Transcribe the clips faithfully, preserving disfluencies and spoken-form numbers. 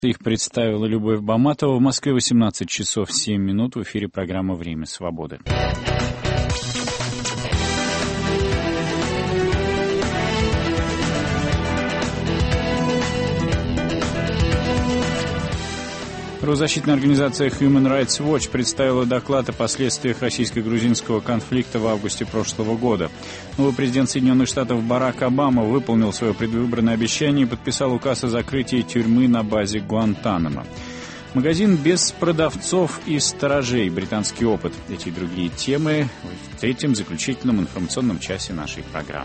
Их представила Любовь Баматова. В Москве восемнадцать часов семь минут. В эфире программа «Время свободы». Правозащитная организация Human Rights Watch представила доклад о последствиях российско-грузинского конфликта в августе прошлого года. Новый президент Соединенных Штатов Барак Обама выполнил свое предвыборное обещание и подписал указ о закрытии тюрьмы на базе Гуантанамо. Магазин без продавцов и сторожей. Британский опыт. Эти и другие темы в третьем заключительном информационном часе нашей программы.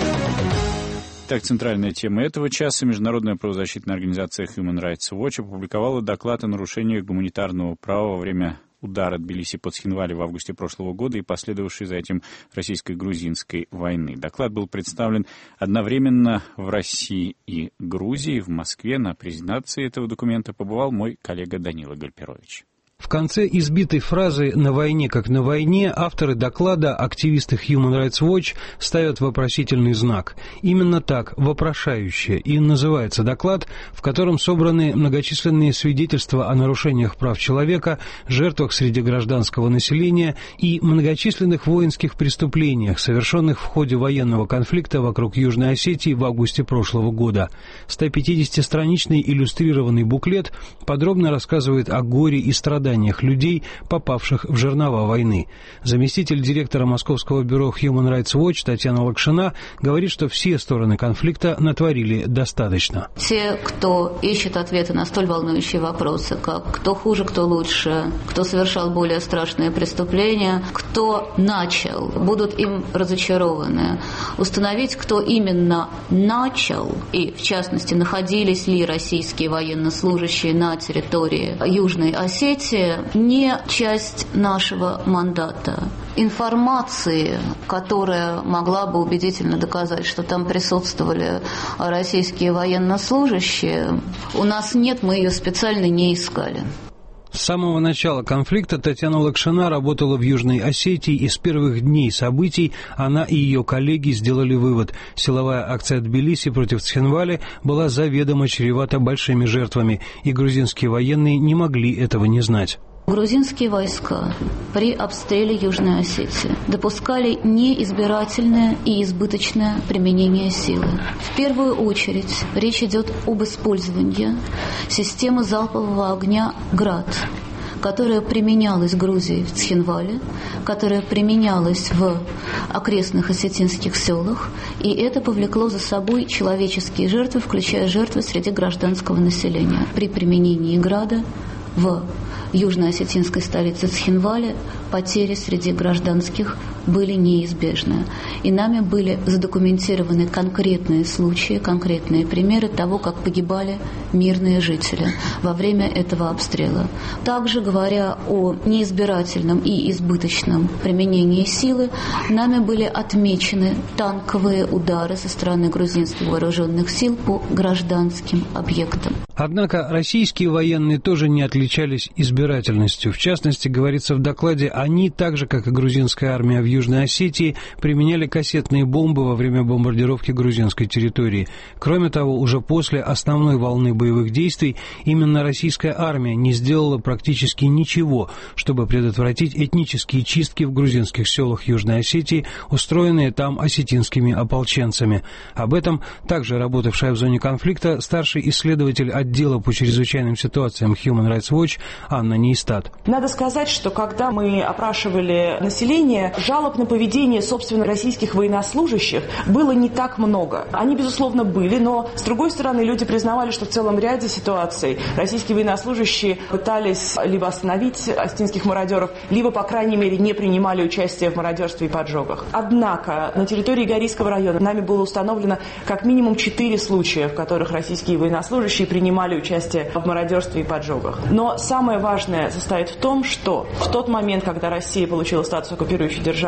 Так, центральная тема этого часа. Международная правозащитная организация Human Rights Watch опубликовала доклад о нарушениях гуманитарного права во время удара Тбилиси по Цхинвали в августе прошлого года и последовавшей за этим российско-грузинской войны. Доклад был представлен одновременно в России и Грузии. В Москве на презентации этого документа побывал мой коллега Данила Гальперович. В конце избитой фразы «на войне как на войне» авторы доклада, активисты Human Rights Watch, ставят вопросительный знак. Именно так, вопрошающе, и называется доклад, в котором собраны многочисленные свидетельства о нарушениях прав человека, жертвах среди гражданского населения и многочисленных воинских преступлениях, совершенных в ходе военного конфликта вокруг Южной Осетии в августе прошлого года. сто пятидесятистраничный иллюстрированный буклет подробно рассказывает о горе и страданиях людей, попавших в жернова войны. Заместитель директора Московского бюро Human Rights Watch Татьяна Лакшина говорит, что все стороны конфликта натворили достаточно. Те, кто ищет ответы на столь волнующие вопросы, как кто хуже, кто лучше, кто совершал более страшные преступления, кто начал, будут им разочарованы. Установить, кто именно начал, и в частности, находились ли российские военнослужащие на территории Южной Осетии, не часть нашего мандата. Информации, которая могла бы убедительно доказать, что там присутствовали российские военнослужащие, у нас нет, мы ее специально не искали. С самого начала конфликта Татьяна Лакшина работала в Южной Осетии, и с первых дней событий она и ее коллеги сделали вывод: силовая акция Тбилиси против Цхинвали была заведомо чревата большими жертвами, и грузинские военные не могли этого не знать. Грузинские войска при обстреле Южной Осетии допускали неизбирательное и избыточное применение силы. В первую очередь речь идет об использовании системы залпового огня «Град», которая применялась Грузией в Цхинвале, которая применялась в окрестных осетинских селах, и это повлекло за собой человеческие жертвы, включая жертвы среди гражданского населения. При применении «Града» в южно-осетинской столице Цхинвале потери среди гражданских были неизбежны. И нами были задокументированы конкретные случаи, конкретные примеры того, как погибали мирные жители во время этого обстрела. Также, говоря о неизбирательном и избыточном применении силы, нами были отмечены танковые удары со стороны грузинских вооруженных сил по гражданским объектам. Однако российские военные тоже не отличались избирательностью. В частности, говорится в докладе, они, так же как и грузинская армия в Южной Осетии, применяли кассетные бомбы во время бомбардировки грузинской территории. Кроме того, уже после основной волны боевых действий именно российская армия не сделала практически ничего, чтобы предотвратить этнические чистки в грузинских селах Южной Осетии, устроенные там осетинскими ополченцами. Об этом также работавшая в зоне конфликта старший исследователь отдела по чрезвычайным ситуациям Human Rights Watch Анна Нейстат. Надо сказать, что когда мы опрашивали население, жалоб на поведение, собственно, российских военнослужащих было не так много. Они, безусловно, были, но, с другой стороны, люди признавали, что в целом ряде ситуаций российские военнослужащие пытались либо остановить осетинских мародеров, либо, по крайней мере, не принимали участие в мародерстве и поджогах. Однако на территории Горийского района нами было установлено как минимум четыре случая, в которых российские военнослужащие принимали участие в мародерстве и поджогах. Но самое важное состоит в том, что в тот момент, когда Россия получила статус оккупирующей державы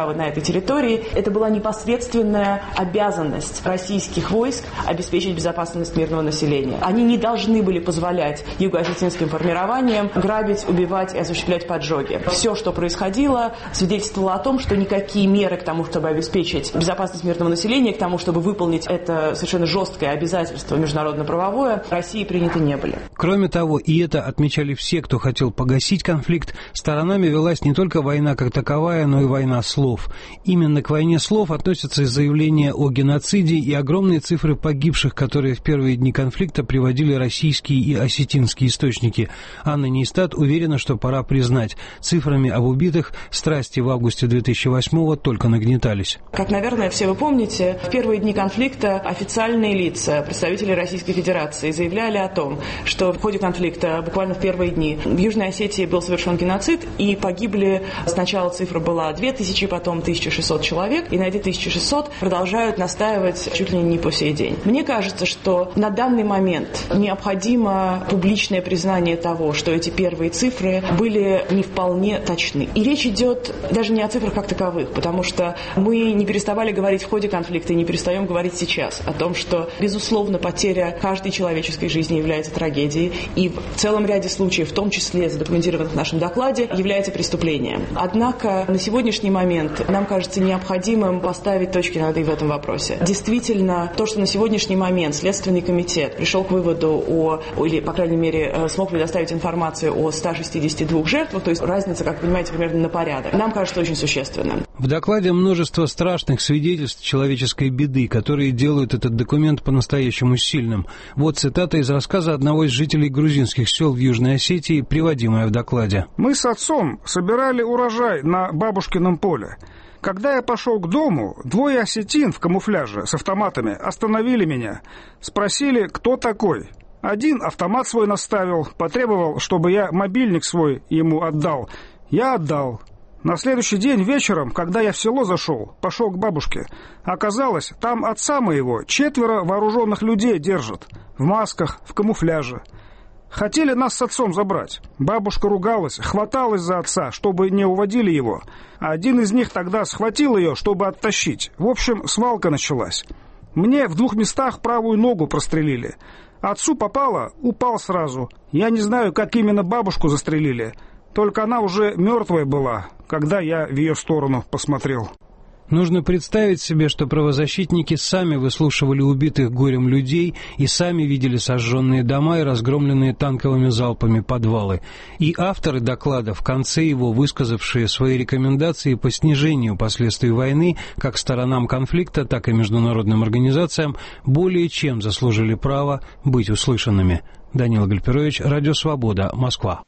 державы на этой территории. Это была непосредственная обязанность российских войск обеспечить безопасность мирного населения. Они не должны были позволять юго-осетинским формированиям грабить, убивать и осуществлять поджоги. Все, что происходило, свидетельствовало о том, что никакие меры к тому, чтобы обеспечить безопасность мирного населения, к тому, чтобы выполнить это совершенно жесткое обязательство международно-правовое, России приняты не были. Кроме того, и это отмечали все, кто хотел погасить конфликт, сторонами велась не только война как таковая, но и война слов. Именно к войне слов относятся и заявления о геноциде, и огромные цифры погибших, которые в первые дни конфликта приводили российские и осетинские источники. Анна Нейстат уверена, что пора признать, цифрами об убитых страсти в августе две тысячи восьмого только нагнетались. Как, наверное, все вы помните, в первые дни конфликта официальные лица, представители Российской Федерации, заявляли о том, что в ходе конфликта, буквально в первые дни, в Южной Осетии был совершен геноцид, и погибли, сначала цифра была две тысячи, потом тысяча шестьсот человек, и на эти тысяча шестьсот продолжают настаивать чуть ли не по сей день. Мне кажется, что на данный момент необходимо публичное признание того, что эти первые цифры были не вполне точны. И речь идет даже не о цифрах как таковых, потому что мы не переставали говорить в ходе конфликта и не перестаем говорить сейчас о том, что, безусловно, потеря каждой человеческой жизни является трагедией, и в целом ряде случаев, в том числе задокументированных в нашем докладе, является преступлением. Однако на сегодняшний момент нам кажется необходимым поставить точки над «и» в этом вопросе. Действительно, то, что на сегодняшний момент Следственный комитет пришел к выводу о, или, по крайней мере, смог предоставить информацию о ста шестидесяти двух жертвах, то есть разница, как вы понимаете, примерно на порядок, нам кажется очень существенным. В докладе множество страшных свидетельств человеческой беды, которые делают этот документ по-настоящему сильным. Вот цитата из рассказа одного из жителей грузинских сел в Южной Осетии, приводимая в докладе. «Мы с отцом собирали урожай на бабушкином поле. Когда я пошел к дому, двое осетин в камуфляже с автоматами остановили меня. Спросили, кто такой. Один автомат свой наставил, потребовал, чтобы я мобильник свой ему отдал. Я отдал. На следующий день вечером, когда я в село зашел, пошел к бабушке. Оказалось, там отца моего четверо вооруженных людей держат. В масках, в камуфляже. Хотели нас с отцом забрать. Бабушка ругалась, хваталась за отца, чтобы не уводили его. Один из них тогда схватил ее, чтобы оттащить. В общем, свалка началась. Мне в двух местах правую ногу прострелили. Отцу попало, упал сразу. Я не знаю, как именно бабушку застрелили. Только она уже мертвая была, когда я в ее сторону посмотрел». Нужно представить себе, что правозащитники сами выслушивали убитых горем людей и сами видели сожженные дома и разгромленные танковыми залпами подвалы. И авторы доклада, в конце его высказавшие свои рекомендации по снижению последствий войны как сторонам конфликта, так и международным организациям, более чем заслужили право быть услышанными. Данила Гальперович, Радио Свобода, Москва.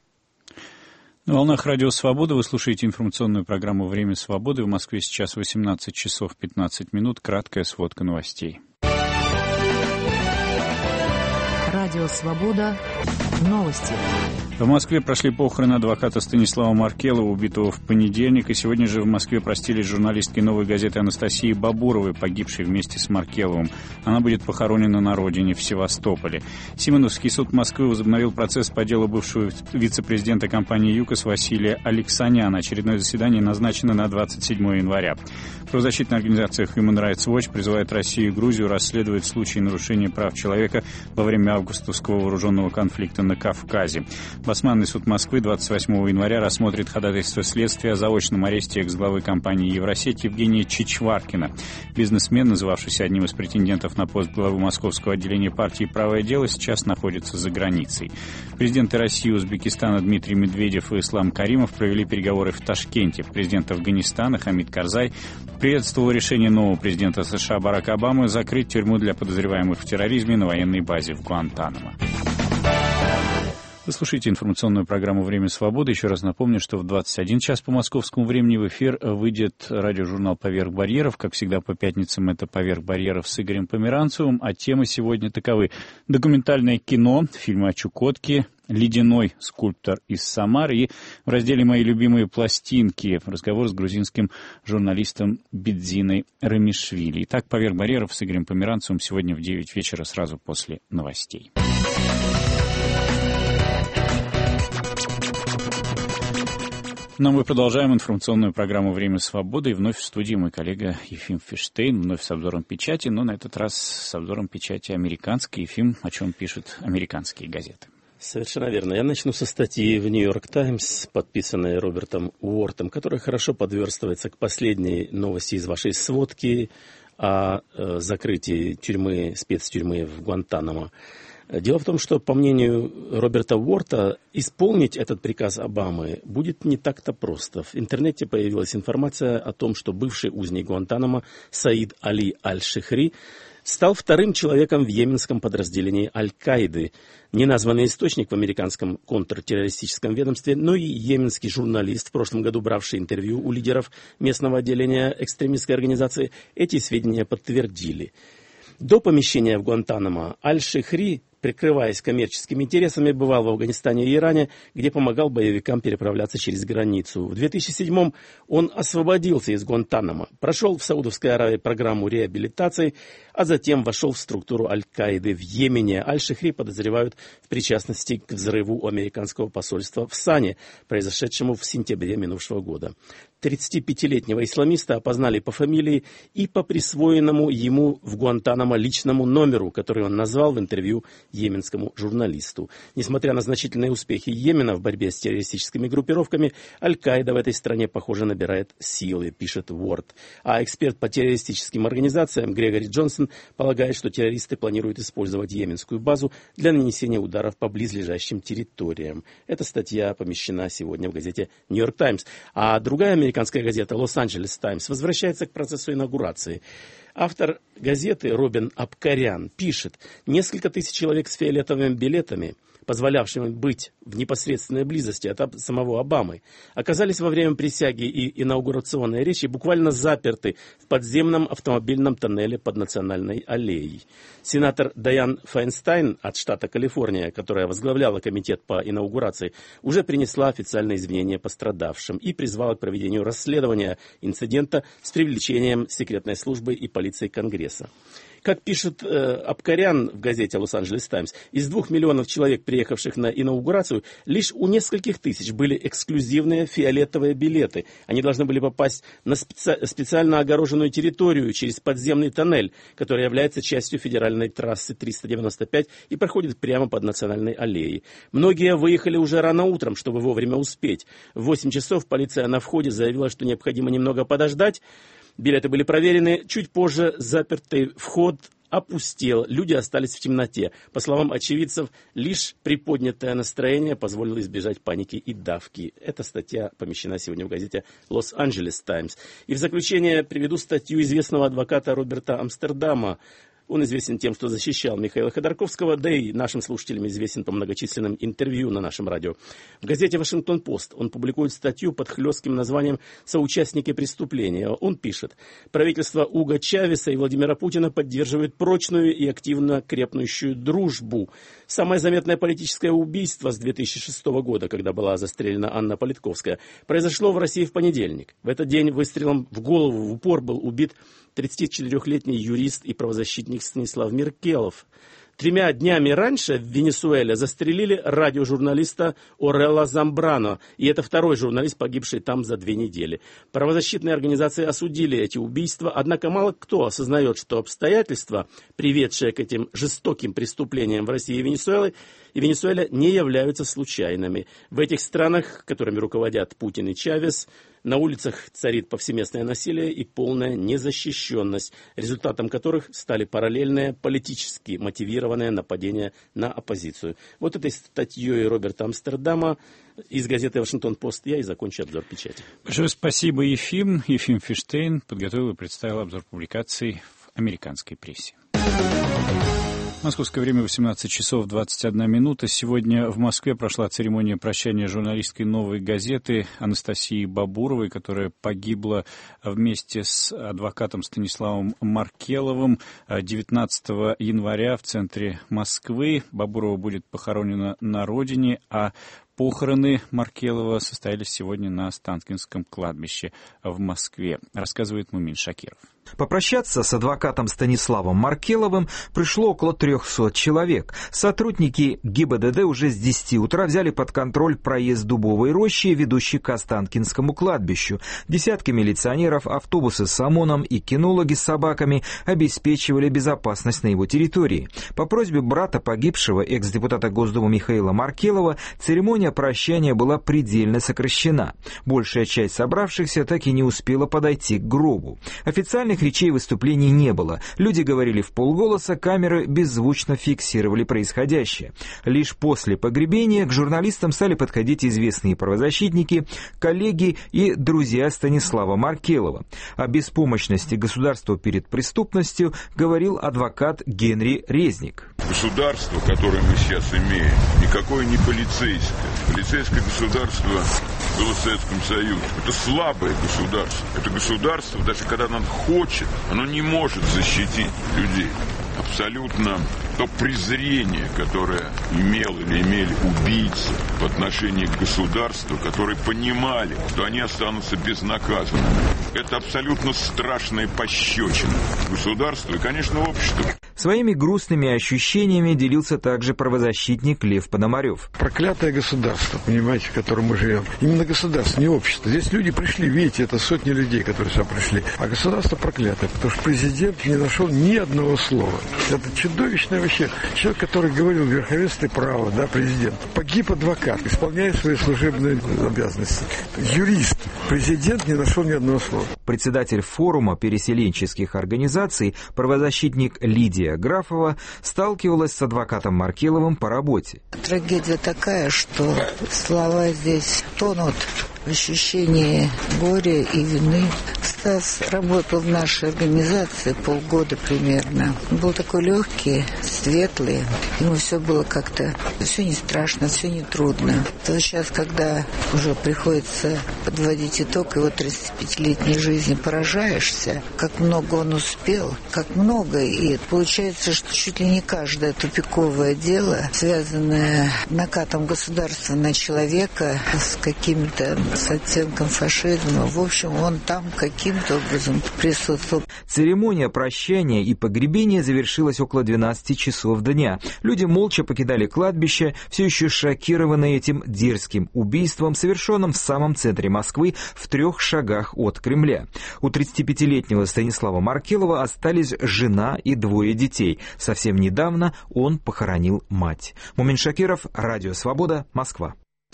На волнах Радио Свобода вы слушаете информационную программу «Время свободы». В Москве сейчас восемнадцать часов пятнадцать минут. Краткая сводка новостей. Радио Свобода. Новости. В Москве прошли похороны адвоката Станислава Маркелова, убитого в понедельник. И сегодня же в Москве простились журналисткой «Новой газеты» Анастасии Бабуровой, погибшей вместе с Маркеловым. Она будет похоронена на родине, в Севастополе. Симоновский суд Москвы возобновил процесс по делу бывшего вице-президента компании «ЮКОС» Василия Алексаняна. Очередное заседание назначено на двадцать седьмое января. Правозащитная организация Human Rights Watch призывает Россию и Грузию расследовать случаи нарушения прав человека во время августовского вооруженного конфликта на Кавказе. Басманный суд Москвы двадцать восьмого января рассмотрит ходатайство следствия о заочном аресте экс-главы компании «Евросеть» Евгения Чичваркина. Бизнесмен, называвшийся одним из претендентов на пост главы московского отделения партии «Правое дело», сейчас находится за границей. Президенты России и Узбекистана Дмитрий Медведев и Ислам Каримов провели переговоры в Ташкенте. Президент Афганистана Хамид Карзай приветствовал решение нового президента США Барака Обамы закрыть тюрьму для подозреваемых в терроризме на военной базе в Гуантанамо. Вы слушаете информационную программу «Время свободы». Еще раз напомню, что в двадцать один час по московскому времени в эфир выйдет радиожурнал «Поверх барьеров». Как всегда, по пятницам это «Поверх барьеров» с Игорем Померанцевым. А темы сегодня таковы: документальное кино, фильмы о Чукотке, ледяной скульптор из Самары и в разделе «Мои любимые пластинки» разговор с грузинским журналистом Бидзиной Рамишвили. Итак, «Поверх барьеров» с Игорем Померанцевым сегодня в девять вечера, сразу после новостей. Но мы продолжаем информационную программу «Время свободы». И вновь в студии мой коллега Ефим Фиштейн, вновь с обзором печати, но на этот раз с обзором печати американской. Ефим, о чем пишут американские газеты? Совершенно верно. Я начну со статьи в «Нью-Йорк Таймс», подписанной Робертом Уортом, которая хорошо подверстывается к последней новости из вашей сводки о закрытии тюрьмы, спецтюрьмы в Гуантанамо. Дело в том, что, по мнению Роберта Уорта, исполнить этот приказ Обамы будет не так-то просто. В интернете появилась информация о том, что бывший узник Гуантанамо Саид Али Аль-Шихри стал вторым человеком в йеменском подразделении Аль-Каиды. Неназванный источник в американском контртеррористическом ведомстве, но и йеменский журналист, в прошлом году бравший интервью у лидеров местного отделения экстремистской организации, эти сведения подтвердили. До помещения в Гуантанамо Аль-Шихри, прикрываясь коммерческими интересами, бывал в Афганистане и Иране, где помогал боевикам переправляться через границу. В две тысячи седьмом он освободился из Гуантанамо, прошел в Саудовской Аравии программу реабилитации, а затем вошел в структуру Аль-Каиды в Йемене. Аль-Шихри подозревают в причастности к взрыву у американского посольства в Сане, произошедшему в сентябре минувшего года. тридцатипятилетнего исламиста опознали по фамилии и по присвоенному ему в Гуантанамо личному номеру, который он назвал в интервью йеменскому журналисту. Несмотря на значительные успехи Йемена в борьбе с террористическими группировками, Аль-Каида в этой стране, похоже, набирает силы, пишет Уорд. А эксперт по террористическим организациям Грегори Джонсон полагает, что террористы планируют использовать йеменскую базу для нанесения ударов по близлежащим территориям. Эта статья помещена сегодня в газете «Нью-Йорк Таймс». А другая американская газета «Лос-Анджелес Таймс» возвращается к процессу инаугурации. Автор газеты Робин Абкарян пишет: несколько тысяч человек с фиолетовыми билетами, позволявшими быть в непосредственной близости от самого Обамы, оказались во время присяги и инаугурационной речи буквально заперты в подземном автомобильном тоннеле под Национальной аллеей. Сенатор Дайан Файнстайн от штата Калифорния, которая возглавляла комитет по инаугурации, уже принесла официальные извинения пострадавшим и призвала к проведению расследования инцидента с привлечением секретной службы и полиции Конгресса. Как пишет э, Абкарян в газете «Лос-Анджелес Таймс», из двух миллионов человек, приехавших на инаугурацию, лишь у нескольких тысяч были эксклюзивные фиолетовые билеты. Они должны были попасть на специ- специально огороженную территорию через подземный тоннель, который является частью федеральной трассы триста девяносто пять и проходит прямо под Национальной аллеей. Многие выехали уже рано утром, чтобы вовремя успеть. В восемь часов полиция на входе заявила, что необходимо немного подождать. Билеты были проверены. Чуть позже запертый вход опустел. Люди остались в темноте. По словам очевидцев, лишь приподнятое настроение позволило избежать паники и давки. Эта статья помещена сегодня в газете «Лос-Анджелес Таймс». И в заключение приведу статью известного адвоката Роберта Амстердама. Он известен тем, что защищал Михаила Ходорковского, да и нашим слушателям известен по многочисленным интервью на нашем радио. В газете «Вашингтон-Пост» он публикует статью под хлестким названием «Соучастники преступления». Он пишет: правительство Уго Чавеса и Владимира Путина поддерживает прочную и активно крепнущую дружбу. Самое заметное политическое убийство с две тысячи шестого года, когда была застрелена Анна Политковская, произошло в России в понедельник. В этот день выстрелом в голову в упор был убит тридцатичетырёхлетний юрист и правозащитник Станислав Меркелов. Тремя днями раньше в Венесуэле застрелили радиожурналиста Орелла Замбрано, и это второй журналист, погибший там за две недели. Правозащитные организации осудили эти убийства, однако мало кто осознает, что обстоятельства, приведшие к этим жестоким преступлениям в России и Венесуэле, и Венесуэле, не являются случайными. В этих странах, которыми руководят Путин и Чавес, на улицах царит повсеместное насилие и полная незащищенность, результатом которых стали параллельные политически мотивированные нападения на оппозицию. Вот этой статьей Роберта Амстердама из газеты «Вашингтон-Пост» я и закончу обзор печати. Большое спасибо, Ефим. Ефим Фиштейн подготовил и представил обзор публикаций в американской прессе. Московское время восемнадцать часов двадцать одна минута. Сегодня в Москве прошла церемония прощания журналисткой «Новой газеты» Анастасии Бабуровой, которая погибла вместе с адвокатом Станиславом Маркеловым девятнадцатого января в центре Москвы. Бабурова будет похоронена на родине, а Похороны Маркелова состоялись сегодня на Останкинском кладбище в Москве, рассказывает Мумин Шакиров. Попрощаться с адвокатом Станиславом Маркеловым пришло около трехсот человек. Сотрудники ГИБДД уже с десяти утра взяли под контроль проезд Дубовой рощи, ведущий к Останкинскому кладбищу. Десятки милиционеров, автобусы с ОМОНом и кинологи с собаками обеспечивали безопасность на его территории. По просьбе брата погибшего, экс-депутата Госдумы Михаила Маркелова, церемония прощания была предельно сокращена. Большая часть собравшихся так и не успела подойти к гробу. Официальных речей и выступлений не было. Люди говорили вполголоса, камеры беззвучно фиксировали происходящее. Лишь после погребения к журналистам стали подходить известные правозащитники, коллеги и друзья Станислава Маркелова. О беспомощности государства перед преступностью говорил адвокат Генри Резник. Государство, которое мы сейчас имеем, никакое не полицейское. Полицейское государство было в Советском Союзе. Это слабое государство. Это государство, даже когда оно хочет, оно не может защитить людей. Абсолютно то презрение, которое имел или имели убийцы в отношении к государству, которые понимали, что они останутся безнаказанными. Это абсолютно страшная пощечина государству и, конечно, обществу. Своими грустными ощущениями делился также правозащитник Лев Пономарев. Проклятое государство, понимаете, в котором мы живем. Именно государство, не общество. Здесь люди пришли, видите, это сотни людей, которые сюда пришли. А государство проклятое, потому что президент не нашел ни одного слова. Это чудовищное вообще. Человек, который говорил в верховенстве права, да, президент. Погиб адвокат, исполняя свои служебные обязанности. Юрист. Президент не нашел ни одного слова. Председатель форума переселенческих организаций, правозащитник Лидия Графова, сталкивалась с адвокатом Маркеловым по работе. Трагедия такая, что слова здесь тонут в ощущении горя и вины. Стас работал в нашей организации полгода примерно. Он был такой легкий, светлый. Ему все было как-то, все не страшно, все не трудно. То сейчас, когда уже приходится подводить итог его тридцатипятилетней жизни, поражаешься, как много он успел, как много. И получается, что чуть ли не каждое тупиковое дело, связанное накатом государства на человека с какими-то с оттенком фашизма. В общем, он там каким-то образом присутствовал. Церемония прощания и погребения завершилась около двенадцати часов дня. Люди молча покидали кладбище, все еще шокированные этим дерзким убийством, совершенным в самом центре Москвы, в трех шагах от Кремля. У тридцатипятилетнего Станислава Маркелова остались жена и двое детей. Совсем недавно он похоронил мать. Мумин Шакиров, Радио Свобода, Москва.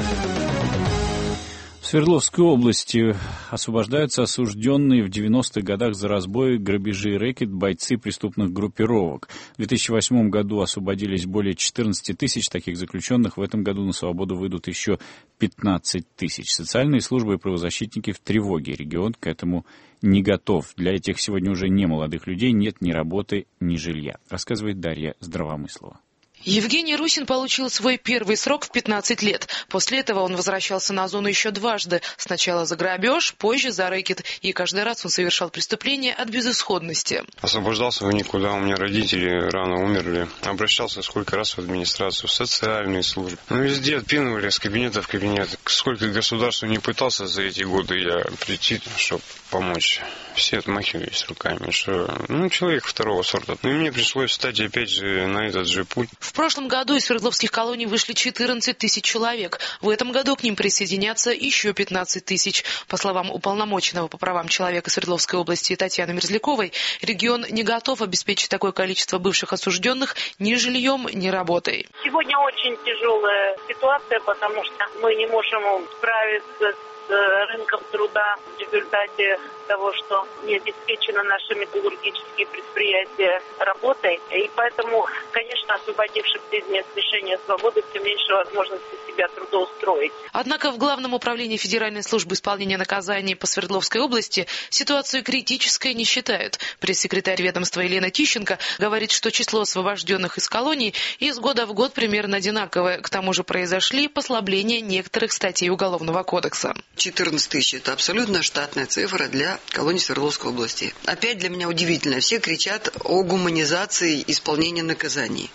В Свердловской области освобождаются осужденные в девяностых годах за разбой, грабежи и рэкет бойцы преступных группировок. В две тысячи восьмом году освободились более четырнадцати тысяч таких заключенных. В этом году на свободу выйдут еще пятнадцать тысяч. Социальные службы и правозащитники в тревоге. Регион к этому не готов. Для этих сегодня уже не молодых людей нет ни работы, ни жилья, рассказывает Дарья Здравомыслова. Евгений Русин получил свой первый срок в пятнадцать лет. После этого он возвращался на зону еще дважды. Сначала за грабеж, позже за рэкет. И каждый раз он совершал преступление от безысходности. Освобождался в никуда. У меня родители рано умерли. Обращался сколько раз в администрацию, в социальные службы. Ну, везде отпинывали с кабинета в кабинет. Сколько государство не пытался за эти годы я прийти, чтобы помочь. Все отмахивались руками, что ну, человек второго сорта. Ну и мне пришлось встать опять же на этот же путь. В прошлом году из свердловских колоний вышли четырнадцать тысяч человек. В этом году к ним присоединятся еще пятнадцать тысяч. По словам уполномоченного по правам человека Свердловской области Татьяны Мерзляковой, регион не готов обеспечить такое количество бывших осужденных ни жильем, ни работой. Сегодня очень тяжелая ситуация, потому что мы не можем справиться с рынком труда в результате того, что не обеспечено наши металлургические предприятия работой. И поэтому, конечно, освободившихся из мест лишения свободы все меньше возможности себя трудоустроить. Однако в Главном управлении Федеральной службы исполнения наказаний по Свердловской области ситуацию критической не считают. Пресс-секретарь ведомства Елена Тищенко говорит, что число освобожденных из колоний из года в год примерно одинаковое. К тому же произошли послабления некоторых статей Уголовного кодекса. четырнадцать тысяч – это абсолютно штатная цифра для колонии Свердловской области. Опять для меня удивительно. Все кричат о гуманизации исполнения наказаний. И на самом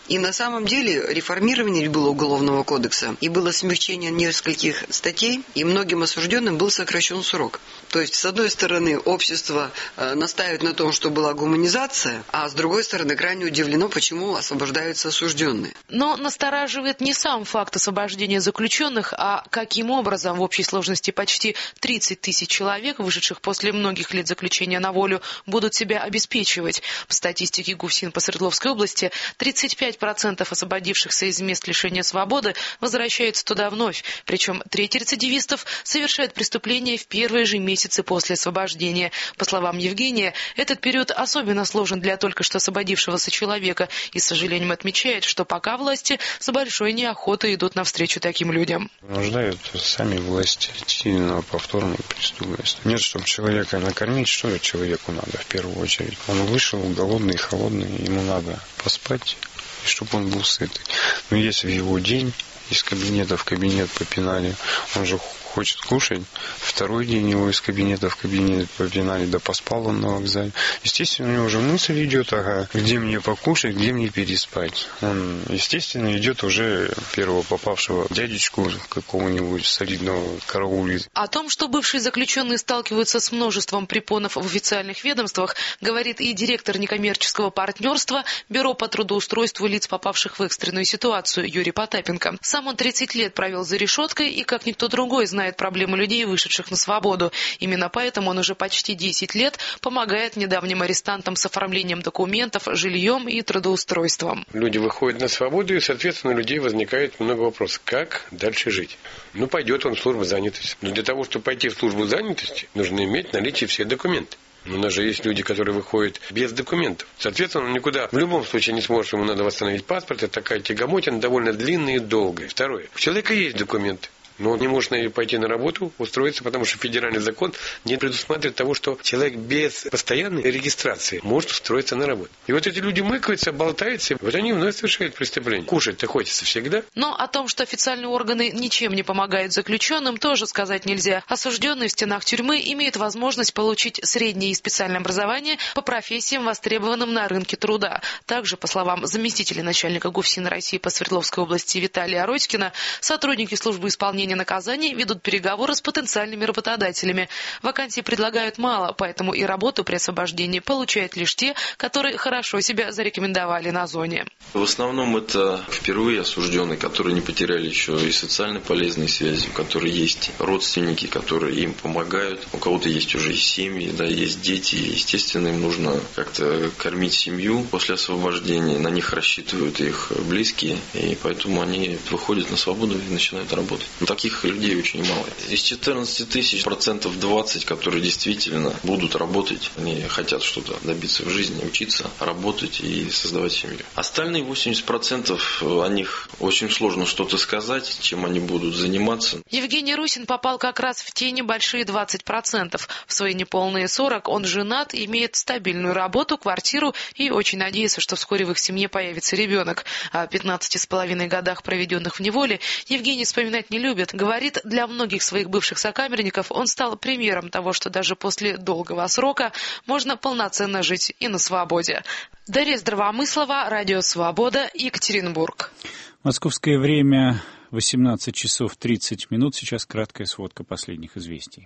самом деле реформирование было Уголовного кодекса, и было смягчение нескольких статей, и многим осужденным был сокращен срок. То есть, с одной стороны, общество настаивает на том, что была гуманизация, а с другой стороны, крайне удивлено, почему освобождаются осужденные. Но настораживает не сам факт освобождения заключенных, а каким образом в общей сложности почти тридцать тысяч человек, вышедших после многих лет заключения на волю, будут себя обеспечивать. В статистике ГУФСИН по Свердловской области тридцать пять процентов освободившихся из мест лишения свободы возвращаются туда вновь. Причем треть рецидивистов совершает преступления в первые же месяцы после освобождения. По словам Евгения, этот период особенно сложен для только что освободившегося человека и с сожалением отмечает, что пока власти с большой неохотой идут навстречу таким людям. Нуждают сами власти сильно повторной преступности. Нет, чтобы человека накормить, что человеку надо в первую очередь? Он вышел голодный, холодный, ему надо поспать, и чтобы он был сытый. Но если в его день из кабинета в кабинет попинали, он же хочет кушать, второй день его из кабинета в кабинет попинали, да поспал он на вокзале. Естественно, у него уже мысль идет, ага, где мне покушать, где мне переспать. Он, естественно, идет уже первого попавшего дядечку какого-нибудь солидного караулить. О том, что бывшие заключенные сталкиваются с множеством препонов в официальных ведомствах, говорит и директор некоммерческого партнерства Бюро по трудоустройству лиц, попавших в экстренную ситуацию, Юрий Потапенко. Сам он тридцать лет провел за решеткой и, как никто другой, знает проблемы людей, вышедших на свободу. Именно поэтому он уже почти десять лет помогает недавним арестантам с оформлением документов, жильем и трудоустройством. Люди выходят на свободу, и, соответственно, у людей возникает много вопросов. Как дальше жить? Ну, пойдет он в службу занятости. Но для того, чтобы пойти в службу занятости, нужно иметь наличие всех документов. У нас же есть люди, которые выходят без документов. Соответственно, он никуда в любом случае не сможет, ему надо восстановить паспорт. Это такая тягомотина довольно длинная и долгая. Второе. У человека есть документы. Но он не может пойти на работу, устроиться, потому что федеральный закон не предусматривает того, что человек без постоянной регистрации может устроиться на работу. И вот эти люди мыкаются, болтаются, вот они вновь совершают преступление. Кушать-то хочется всегда. Но о том, что официальные органы ничем не помогают заключенным, тоже сказать нельзя. Осужденные в стенах тюрьмы имеют возможность получить среднее и специальное образование по профессиям, востребованным на рынке труда. Также, по словам заместителя начальника ГУФСИН России по Свердловской области Виталия Родькина, сотрудники службы исполнения наказаний ведут переговоры с потенциальными работодателями. Вакансий предлагают мало, поэтому и работу при освобождении получают лишь те, которые хорошо себя зарекомендовали на зоне. В основном это впервые осужденные, которые не потеряли еще и социально полезные связи, у которых есть родственники, которые им помогают, у кого-то есть уже и семьи, да, есть дети, и, естественно, им нужно как-то кормить семью после освобождения, на них рассчитывают их близкие, и поэтому они выходят на свободу и начинают работать. Таких людей очень мало. Из четырнадцати тысяч процентов двадцать, которые действительно будут работать, они хотят что-то добиться в жизни, учиться, работать и создавать семью. Остальные восемьдесят процентов о них очень сложно что-то сказать, чем они будут заниматься. Евгений Русин попал как раз в те небольшие двадцать процентов. В свои неполные сорок он женат, имеет стабильную работу, квартиру и очень надеется, что вскоре в их семье появится ребенок. О пятнадцати с половиной годах, проведенных в неволе, Евгений вспоминать не любит. Говорит, для многих своих бывших сокамерников он стал примером того, что даже после долгого срока можно полноценно жить и на свободе. Дарья Здравомыслова, Радио Свобода, Екатеринбург. Московское время восемнадцать часов тридцать минут. Сейчас краткая сводка последних известий.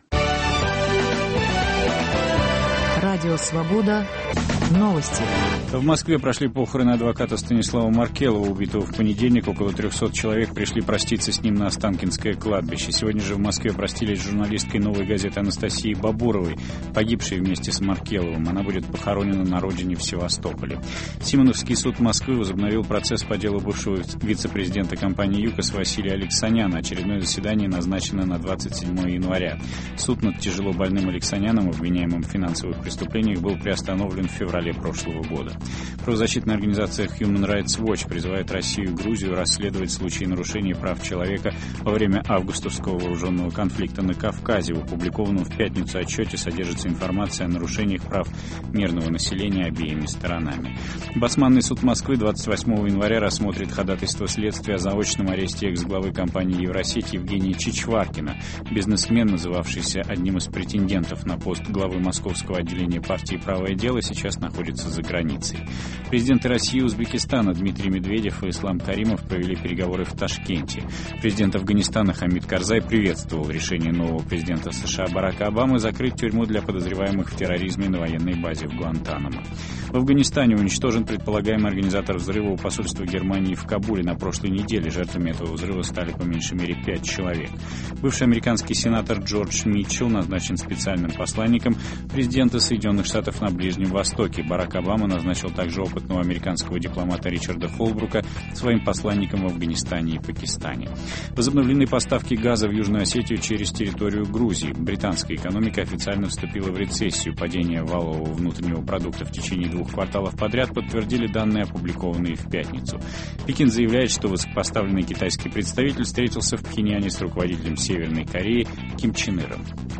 Радио Свобода. Новости. В Москве прошли похороны адвоката Станислава Маркелова, убитого в понедельник. Около трехсот человек пришли проститься с ним на Останкинское кладбище. Сегодня же в Москве простились с журналисткой «Новой газеты» Анастасией Бабуровой, погибшей вместе с Маркеловым. Она будет похоронена на родине в Севастополе. Симоновский суд Москвы возобновил процесс по делу бывшего вице-президента компании «ЮКОС» Василия Алексаняна. Очередное заседание назначено на двадцать седьмое января. Суд над тяжело больным Алексаняном, обвиняемым в финансовых преступлениях, был приостановлен в феврале прошлого года. Правозащитная организация Human Rights Watch призывает Россию и Грузию расследовать случаи нарушений прав человека во время августовского вооруженного конфликта на Кавказе. В опубликованном в пятницу отчете содержится информация о нарушениях прав мирного населения обеими сторонами. Басманный суд Москвы двадцать восьмого января рассмотрит ходатайство следствия о заочном аресте экс-главы компании «Евросеть» Евгения Чичваркина. Бизнесмен, называвшийся одним из претендентов на пост главы московского отделения партии «Правое дело», сейчас находится за границей. Президенты России и Узбекистана Дмитрий Медведев и Ислам Каримов провели переговоры в Ташкенте. Президент Афганистана Хамид Карзай приветствовал решение нового президента США Барака Обамы закрыть тюрьму для подозреваемых в терроризме на военной базе в Гуантанамо. В Афганистане уничтожен предполагаемый организатор взрыва у посольства Германии в Кабуле на прошлой неделе. Жертвами этого взрыва стали по меньшей мере пять человек. Бывший американский сенатор Джордж Митчелл назначен специальным посланником президента Соединенных Штатов на Ближнем Востоке. Барак Обама назначил также опытного американского дипломата Ричарда Холбрука своим посланником в Афганистане и Пакистане. Возобновлены поставки газа в Южную Осетию через территорию Грузии. Британская экономика официально вступила в рецессию. Падение валового внутреннего продукта в течение двух кварталов подряд подтвердили данные, опубликованные в пятницу. Пекин заявляет, что высокопоставленный китайский представитель встретился в Пхеньяне с руководителем Северной Кореи Ким Чен Иром.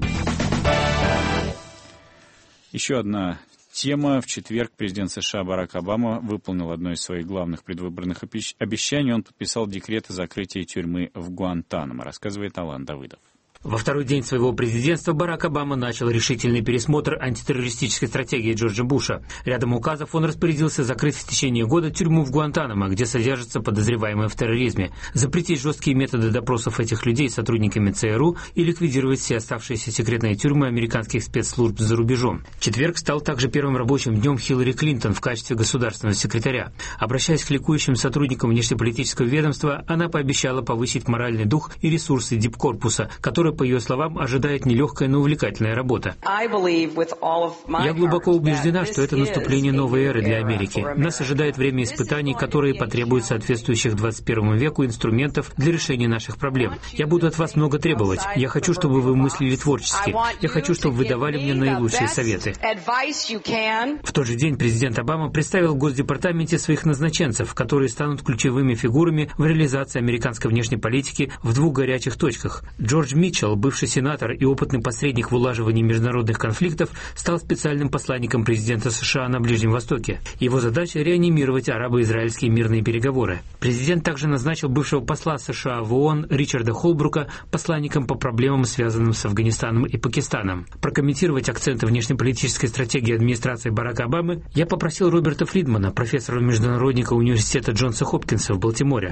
Еще одна тема. В четверг президент США Барак Обама выполнил одно из своих главных предвыборных обещаний. Он подписал декрет о закрытии тюрьмы в Гуантанамо, рассказывает Алан Давыдов. Во второй день своего президентства Барак Обама начал решительный пересмотр антитеррористической стратегии Джорджа Буша. Рядом указов он распорядился закрыть в течение года тюрьму в Гуантанамо, где содержатся подозреваемые в терроризме, запретить жесткие методы допросов этих людей сотрудниками ЦРУ и ликвидировать все оставшиеся секретные тюрьмы американских спецслужб за рубежом. Четверг стал также первым рабочим днем Хиллари Клинтон в качестве государственного секретаря. Обращаясь к ликующим сотрудникам внешнеполитического ведомства, она пообещала повысить моральный дух и ресурсы дипкорпуса, который, по ее словам, ожидает нелегкая, но увлекательная работа. Я глубоко убеждена, что это наступление новой эры для Америки. Нас ожидает время испытаний, которые потребуют соответствующих двадцать первому веку инструментов для решения наших проблем. Я буду от вас много требовать. Я хочу, чтобы вы мыслили творчески. Я хочу, чтобы вы давали мне наилучшие советы. В тот же день президент Обама представил в Госдепартаменте своих назначенцев, которые станут ключевыми фигурами в реализации американской внешней политики в двух горячих точках. Джордж Митчелл, бывший сенатор и опытный посредник в улаживании международных конфликтов, стал специальным посланником президента США на Ближнем Востоке. Его задача – реанимировать арабо-израильские мирные переговоры. Президент также назначил бывшего посла США в ООН Ричарда Холбрука посланником по проблемам, связанным с Афганистаном и Пакистаном. Прокомментировать акценты внешнеполитической стратегии администрации Барака Обамы я попросил Роберта Фридмана, профессора-международника университета Джонса Хопкинса в Балтиморе.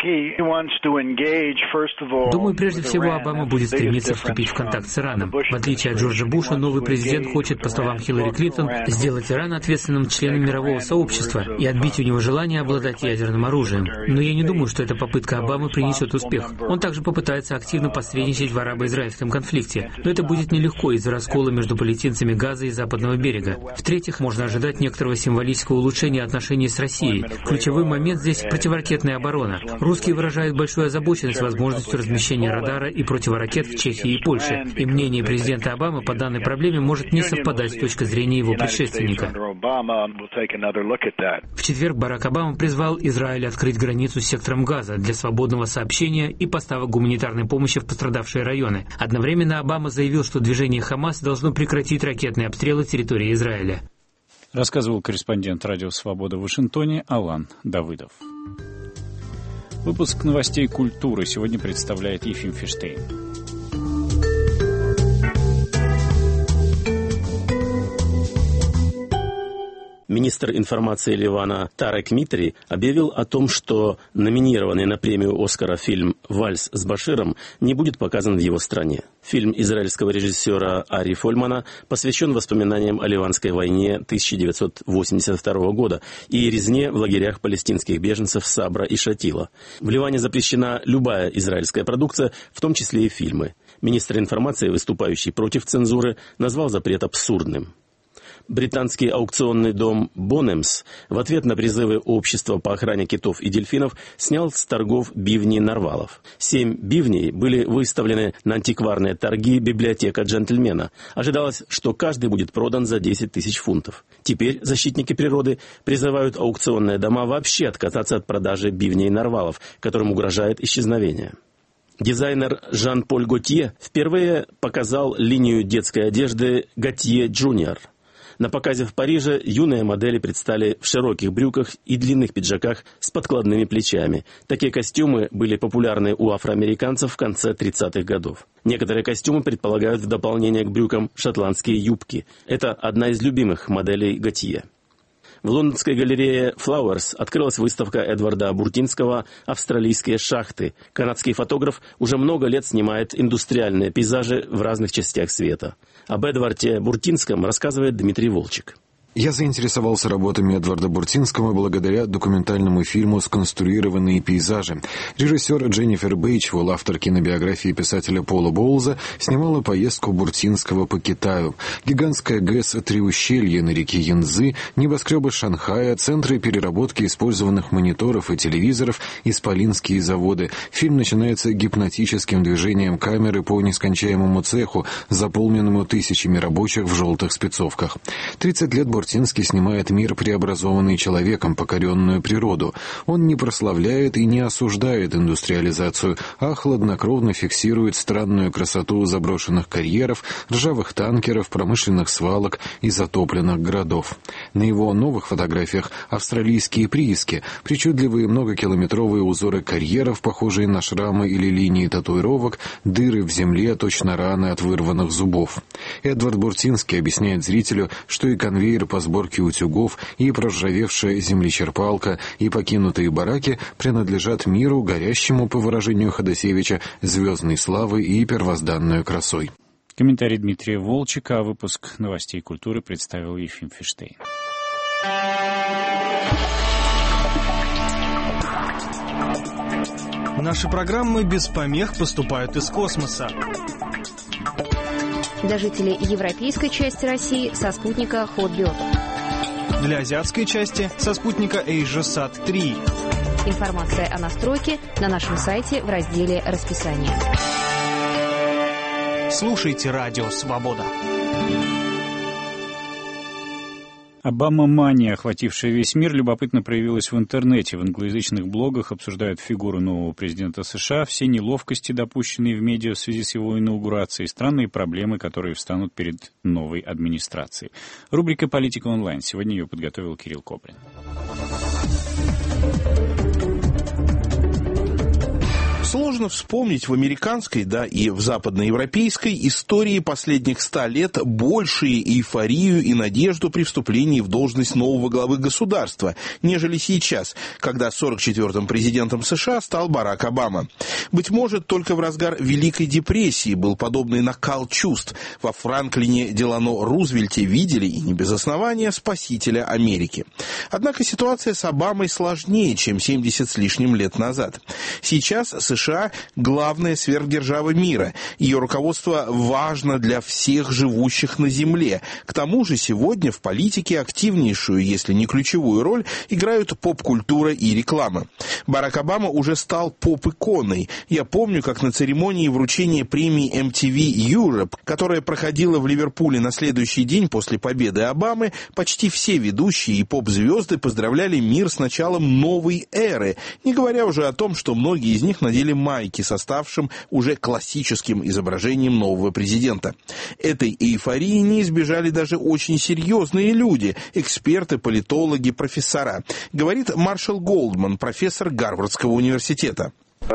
Думаю, прежде всего Обама будет стремиться вступить в контакт с Ираном. В отличие от Джорджа Буша, новый президент хочет, по словам Хиллари Клинтон, сделать Иран ответственным членом мирового сообщества и отбить у него желание обладать ядерным оружием. Но я не думаю, что эта попытка Обамы принесет успех. Он также попытается активно посредничать в арабо-израильском конфликте, но это будет нелегко из-за раскола между палестинцами Газа и Западного берега. В-третьих, можно ожидать некоторого символического улучшения отношений с Россией. Ключевой момент здесь – противоракетная оборона. Русские выражают большую озабоченность возможностью размещения радара и противоракет в Чехии и Польше, и мнение президента Обамы по данной проблеме может не совпадать с точкой зрения его предшественника. В четверг Барак Обама призвал Израиль открыть границу с сектором Газа для свободного сообщения и поставок гуманитарной помощи в пострадавшие районы. Одновременно Обама заявил, что движение Хамас должно прекратить ракетные обстрелы территории Израиля. Рассказывал корреспондент Радио Свобода в Вашингтоне Алан Давыдов. Выпуск новостей культуры сегодня представляет Ефим Фиштейн. Министр информации Ливана Тарек Митри объявил о том, что номинированный на премию «Оскара» фильм «Вальс с Баширом» не будет показан в его стране. Фильм израильского режиссера Ари Фольмана посвящен воспоминаниям о Ливанской войне тысяча девятьсот восемьдесят второго года и резне в лагерях палестинских беженцев Сабра и Шатила. В Ливане запрещена любая израильская продукция, в том числе и фильмы. Министр информации, выступающий против цензуры, назвал запрет абсурдным. Британский аукционный дом Bonhams в ответ на призывы общества по охране китов и дельфинов снял с торгов бивни нарвалов. Семь бивней были выставлены на антикварные торги «Библиотека джентльмена». Ожидалось, что каждый будет продан за десять тысяч фунтов. Теперь защитники природы призывают аукционные дома вообще отказаться от продажи бивней нарвалов, которым угрожает исчезновение. Дизайнер Жан-Поль Готье впервые показал линию детской одежды Готье Junior. На показе в Париже юные модели предстали в широких брюках и длинных пиджаках с подкладными плечами. Такие костюмы были популярны у афроамериканцев в конце тридцатых годов. Некоторые костюмы предполагают в дополнение к брюкам шотландские юбки. Это одна из любимых моделей Готье. В лондонской галерее Flowers открылась выставка Эдварда Буртинского «Австралийские шахты». Канадский фотограф уже много лет снимает индустриальные пейзажи в разных частях света. Об Эдварде Буртинском рассказывает Дмитрий Волчек. Я заинтересовался работами Эдварда Буртинского благодаря документальному фильму «Сконструированные пейзажи». Режиссер Дженнифер Бейчвелл, автор кинобиографии писателя Пола Боулза, снимала поездку Буртинского по Китаю. Гигантская ГЭС «Триущелье» на реке Янцзы, небоскребы Шанхая, центры переработки использованных мониторов и телевизоров, исполинские заводы. Фильм начинается гипнотическим движением камеры по нескончаемому цеху, заполненному тысячами рабочих в желтых спецовках. тридцать лет Буртинский снимает мир, преобразованный человеком, покоренную природу. Он не прославляет и не осуждает индустриализацию, а хладнокровно фиксирует странную красоту заброшенных карьеров, ржавых танкеров, промышленных свалок и затопленных городов. На его новых фотографиях австралийские прииски, причудливые многокилометровые узоры карьеров, похожие на шрамы или линии татуировок, дыры в земле, точно раны от вырванных зубов. Эдвард Буртинский объясняет зрителю, что и конвейер по сборке утюгов, и проржавевшая землечерпалка, и покинутые бараки принадлежат миру, горящему, по выражению Ходосевича, звездной славой и первозданной красой. Комментарий Дмитрия Волчека, а выпуск новостей культуры представил Ефим Фиштейн. Наши программы без помех поступают из космоса. Для жителей европейской части России со спутника Hotbird. Для азиатской части со спутника AsiaSat три. Информация о настройке на нашем сайте в разделе «Расписание». Слушайте Радио Свобода. Обама-мания, охватившая весь мир, любопытно проявилась в интернете. В англоязычных блогах обсуждают фигуру нового президента США, все неловкости, допущенные в медиа в связи с его инаугурацией, странные проблемы, которые встанут перед новой администрацией. Рубрика «Политика онлайн». Сегодня ее подготовил Кирилл Коприн. Сложно вспомнить в американской, да и в западноевропейской истории последних ста лет большую эйфорию и надежду при вступлении в должность нового главы государства, нежели сейчас, когда сорок четвёртым президентом США стал Барак Обама. Быть может, только в разгар Великой депрессии был подобный накал чувств. Во Франклине Делано Рузвельте видели, и не без основания, спасителя Америки. Однако ситуация с Обамой сложнее, чем семьдесят с лишним лет назад. Сейчас США США – главная сверхдержава мира. Ее руководство важно для всех живущих на Земле. К тому же сегодня в политике активнейшую, если не ключевую роль, играют поп-культура и реклама. Барак Обама уже стал поп-иконой. Я помню, как на церемонии вручения премии эм ти ви Europe, которая проходила в Ливерпуле на следующий день после победы Обамы, почти все ведущие и поп-звезды поздравляли мир с началом новой эры, не говоря уже о том, что многие из них надели майки с оставшим уже классическим изображением нового президента. Этой эйфории не избежали даже очень серьезные люди, эксперты, политологи, профессора, говорит Маршал Голдман, профессор Гарвардского университета.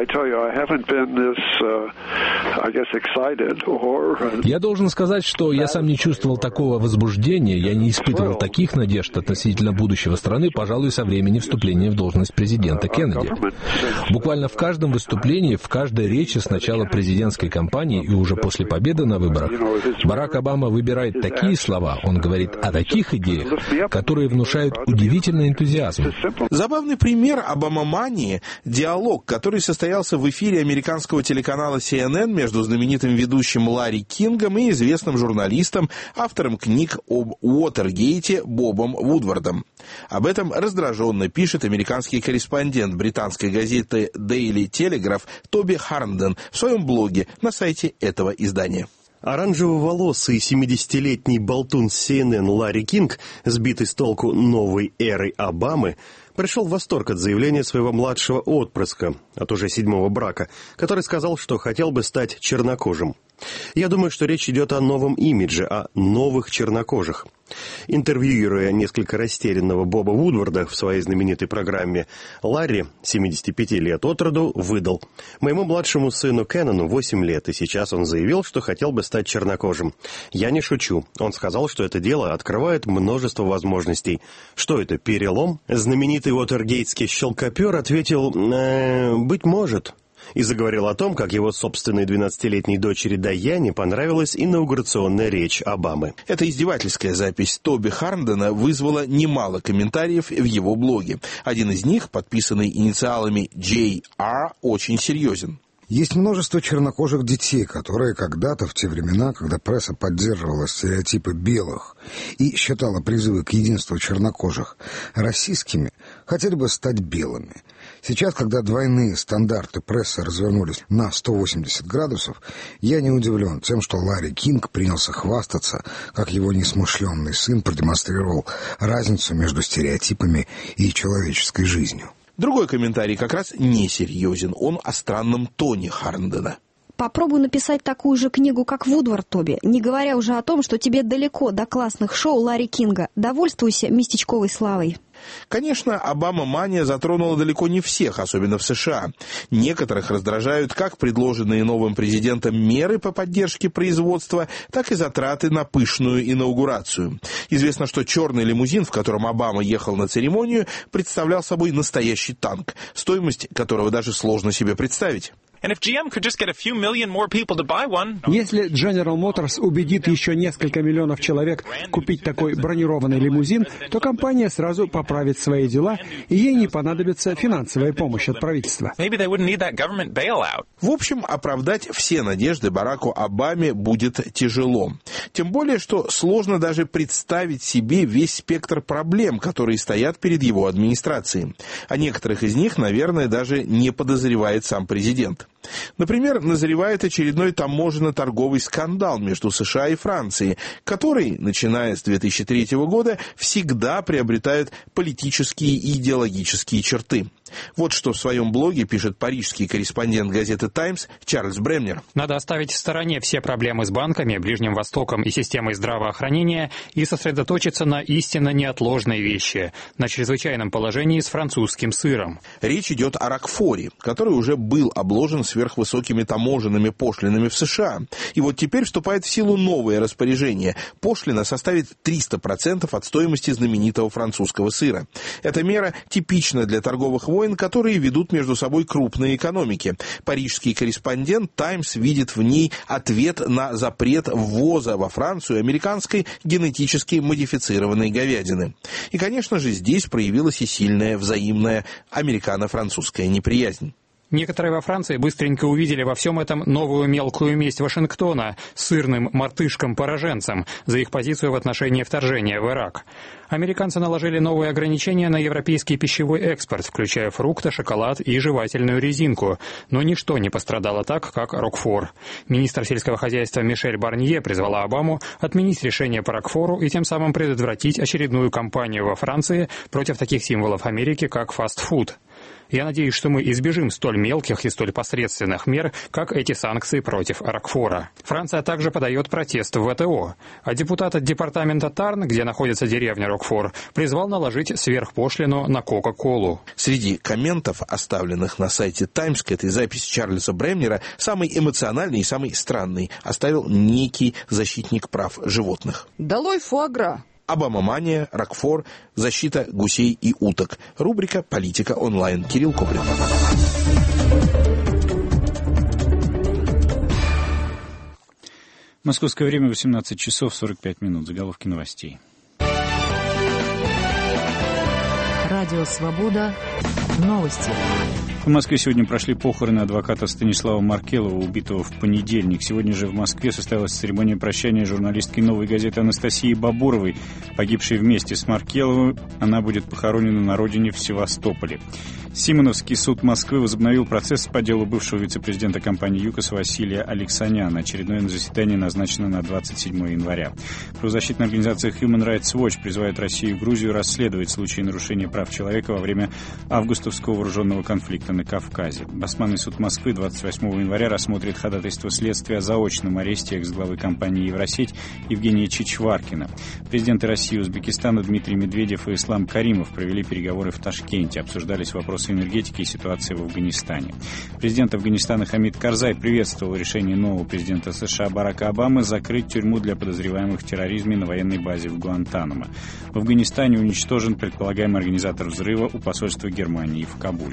Я должен сказать, что я сам не чувствовал такого возбуждения, я не испытывал таких надежд относительно будущего страны, пожалуй, со времени вступления в должность президента Кеннеди. Буквально в каждом выступлении, в каждой речи с начала президентской кампании и уже после победы на выборах Барак Обама выбирает такие слова, он говорит о таких идеях, которые внушают удивительный энтузиазм. Забавный пример Обамомании – диалог, который состоялся состоялся в эфире американского телеканала си эн эн между знаменитым ведущим Ларри Кингом и известным журналистом, автором книг об Уотергейте Бобом Вудвардом. Об этом раздраженно пишет американский корреспондент британской газеты Daily Telegraph Тоби Харнден в своем блоге на сайте этого издания. Оранжево-волосый семидесятилетний болтун си эн эн Ларри Кинг, сбитый с толку новой эрой Обамы, пришел в восторг от заявления своего младшего отпрыска от уже седьмого брака, который сказал, что хотел бы стать чернокожим. Я думаю, что речь идет о новом имидже, о новых чернокожих. Интервьюируя несколько растерянного Боба Вудварда в своей знаменитой программе, Ларри, семидесяти пяти лет от роду, выдал: «Моему младшему сыну Кеннону восемь лет, и сейчас он заявил, что хотел бы стать чернокожим. Я не шучу. Он сказал, что это дело открывает множество возможностей. Что это, перелом?» Знаменитый уотергейтский щелкопер ответил: э, «Быть может». И заговорил о том, как его собственной двенадцатилетней дочери Дайане понравилась инаугурационная речь Обамы. Эта издевательская запись Тоби Харндена вызвала немало комментариев в его блоге. Один из них, подписанный инициалами джей ар, очень серьезен. Есть множество чернокожих детей, которые когда-то, в те времена, когда пресса поддерживала стереотипы белых и считала призывы к единству чернокожих расистскими, хотели бы стать белыми. Сейчас, когда двойные стандарты прессы развернулись на сто восемьдесят градусов, я не удивлен тем, что Ларри Кинг принялся хвастаться, как его несмышленный сын продемонстрировал разницу между стереотипами и человеческой жизнью. Другой комментарий как раз несерьезен. Он о странном тоне Харндена. Попробуй написать такую же книгу, как Вудвард, Тоби, не говоря уже о том, что тебе далеко до классных шоу Ларри Кинга. Довольствуйся местечковой славой. Конечно, Обама-мания затронула далеко не всех, особенно в США. Некоторых раздражают как предложенные новым президентом меры по поддержке производства, так и затраты на пышную инаугурацию. Известно, что черный лимузин, в котором Обама ехал на церемонию, представлял собой настоящий танк, стоимость которого даже сложно себе представить. Если General Motors убедит еще несколько миллионов человек купить такой бронированный лимузин, то компания сразу поправит свои дела, и ей не понадобится финансовая помощь от правительства. В общем, оправдать все надежды Бараку Обаме будет тяжело. Тем более, что сложно даже представить себе весь спектр проблем, которые стоят перед его администрацией. О некоторых из них, наверное, даже не подозревает сам президент. Например, назревает очередной таможенно-торговый скандал между США и Францией, который, начиная с две тысячи третьего года, всегда приобретает политические и идеологические черты. Вот что в своем блоге пишет парижский корреспондент газеты «Таймс» Чарльз Бремнер. Надо оставить в стороне все проблемы с банками, Ближним Востоком и системой здравоохранения и сосредоточиться на истинно неотложной вещи, на чрезвычайном положении с французским сыром. Речь идет о Рокфоре, который уже был обложен сверхвысокими таможенными пошлинами в США. И вот теперь вступает в силу новое распоряжение. Пошлина составит триста процентов от стоимости знаменитого французского сыра. Эта мера типична для торговых войн, которые ведут между собой крупные экономики. Парижский корреспондент «Таймс» видит в ней ответ на запрет ввоза во Францию американской генетически модифицированной говядины. И, конечно же, здесь проявилась и сильная взаимная американо-французская неприязнь. Некоторые во Франции быстренько увидели во всем этом новую мелкую месть Вашингтона сырным мартышкам-пораженцам за их позицию в отношении вторжения в Ирак. Американцы наложили новые ограничения на европейский пищевой экспорт, включая фрукты, шоколад и жевательную резинку. Но ничто не пострадало так, как Рокфор. Министр сельского хозяйства Мишель Барнье призвала Обаму отменить решение по Рокфору и тем самым предотвратить очередную кампанию во Франции против таких символов Америки, как фастфуд. Я надеюсь, что мы избежим столь мелких и столь посредственных мер, как эти санкции против Рокфора. Франция также подает протест в вэ тэ о, а депутат от департамента Тарн, где находится деревня Рокфор, призвал наложить сверхпошлину на Кока-Колу. Среди комментов, оставленных на сайте «Таймс» к этой записи Чарльза Бремнера, самый эмоциональный и самый странный оставил некий защитник прав животных. Долой фуагра! Обама-мания, Рокфор, защита гусей и уток. Рубрика «Политика онлайн». Кирилл Коблев. Московское время восемнадцать часов сорок пять минут. Заголовки новостей. Радио «Свобода». Новости. В Москве сегодня прошли похороны адвоката Станислава Маркелова, убитого в понедельник. Сегодня же в Москве состоялась церемония прощания журналистки «Новой газеты» Анастасии Бабуровой, погибшей вместе с Маркеловым. Она будет похоронена на родине в Севастополе. Симоновский суд Москвы возобновил процесс по делу бывшего вице-президента компании ЮКОС Василия Алексаняна. Очередное заседание назначено на двадцать седьмое января. Правозащитная организация Human Rights Watch призывает Россию и Грузию расследовать случаи нарушения прав человека во время августовского вооруженного конфликта на на Кавказе. Басманный суд Москвы двадцать восьмого января рассмотрит ходатайство следствия о заочном аресте экс-главы компании «Евросеть» Евгения Чичваркина. Президенты России и Узбекистана Дмитрий Медведев и Ислам Каримов провели переговоры в Ташкенте. Обсуждались вопросы энергетики и ситуации в Афганистане. Президент Афганистана Хамид Карзай приветствовал решение нового президента США Барака Обамы закрыть тюрьму для подозреваемых в терроризме на военной базе в Гуантанамо. В Афганистане уничтожен предполагаемый организатор взрыва у посольства Германии в Кабуле.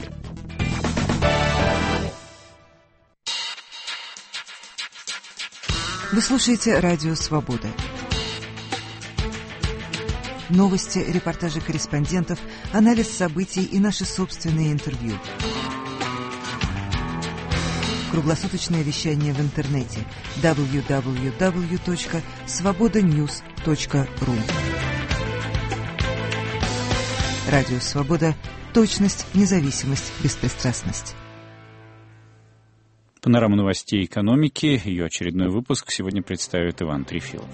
Вы слушаете «Радио Свобода». Новости, репортажи корреспондентов, анализ событий и наши собственные интервью. Круглосуточное вещание в интернете дабл ю дабл ю дабл ю точка свобода ньюс точка ру. Радио Свобода. Точность, независимость, беспристрастность. Панорама новостей экономики. Ее очередной выпуск сегодня представит Иван Трефилов.